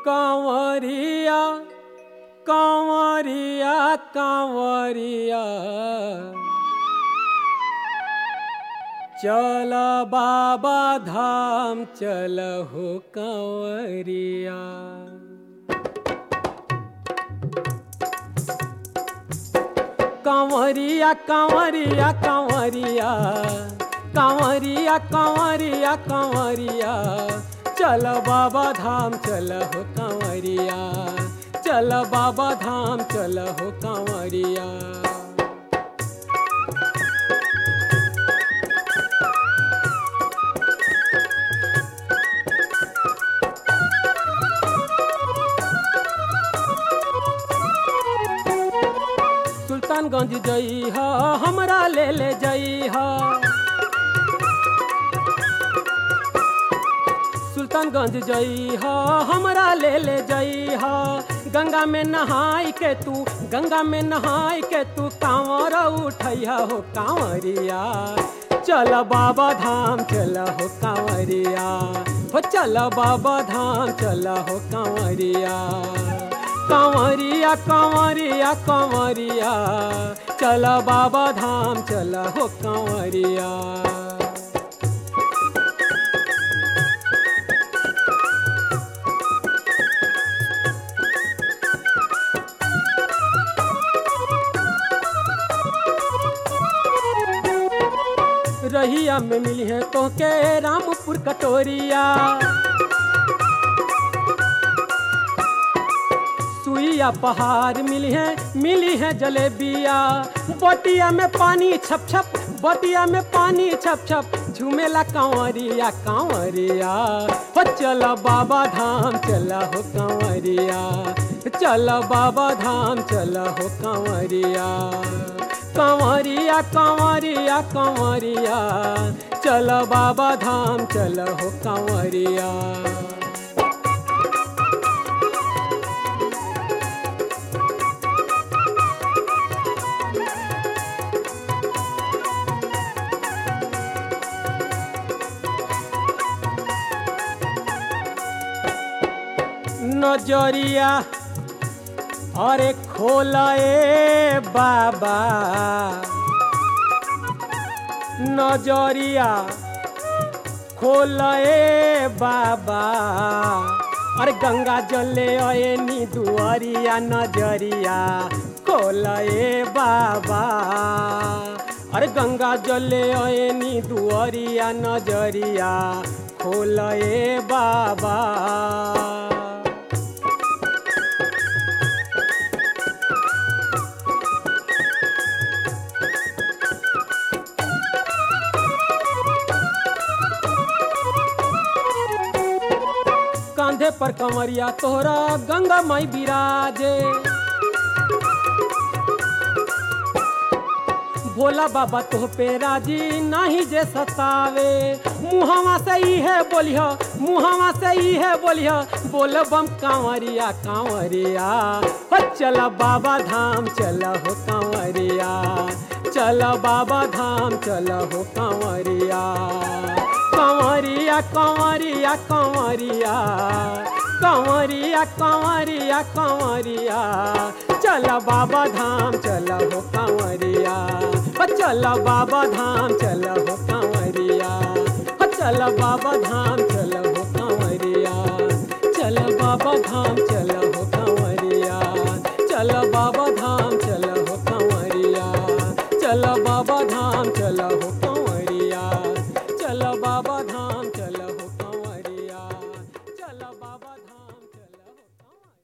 कांवरिया कांवरिया कांवरिया चल बाबा धाम चल हो कांवरिया। कांवरिया कांवरिया कांवरिया कांवरिया कांवरिया कांवरिया चल बाबा धाम चल हो कांवरिया। चल बाबा धाम चल हो कांवरिया। सुल्तानगंज जई हा हमरा ले जई हा। सुल्तानगंज जई हा हमरा ले जई हा। गंगा में नहाई के तू गंगा में नहाई के तू कांवर उठैया हो कांवरिया। चल बाबा धाम चल हो कांवरिया। हो चल बाबा धाम चल हो कांवरिया। कांवरिया कांवरिया कांवरिया चल बाबा धाम चल हो कांवरिया। रहिया में मिली है तो के रामपुर कटोरिया। सुइया पहाड़ मिली है जलेबिया। बटिया में पानी छप छप बटिया में पानी छप छप झूमेला कांवरिया कांवरिया। हो चल बाबा धाम चल हो कांवरिया। चल बाबा धाम चल हो कांवरिया। कांवरिया कांवरिया कांवरिया चल बाबा धाम चल हो कांवरिया। नजरिया अरे खोलाए बाबा नजरिया खोलाए बाबा। अरे गंगा जले आए नी दुआरिया नजरिया खोलाए बाबा। अरे गंगा जले आए नी दुआरिया नजरिया खोलाए बाबा। कांधे पर कंवरिया तोहरा गंगा माई बिराजे। भोला बाबा तोह पे राजी नाही जे सतावे। मुहावा से ही है बोलिया मुहावा से ही है बोलिया बोल बम कांवरिया कांवरिया। हो चल बाबा धाम चल हो कांवरिया। चल बाबा धाम चल हो कांवरिया। कांवरिया कांवरिया कांवरिया कांवरिया कांवरिया कांवरिया चल बाबा धाम चल हो कांवरिया। चल बाबा धाम चल हो कांवरिया। चल बाबा धाम चल हो कांवरिया। चल बाबा धाम चल हो कांवरिया। चल बाबा धाम चल हो कांवरिया। चल बाबा धाम चल हो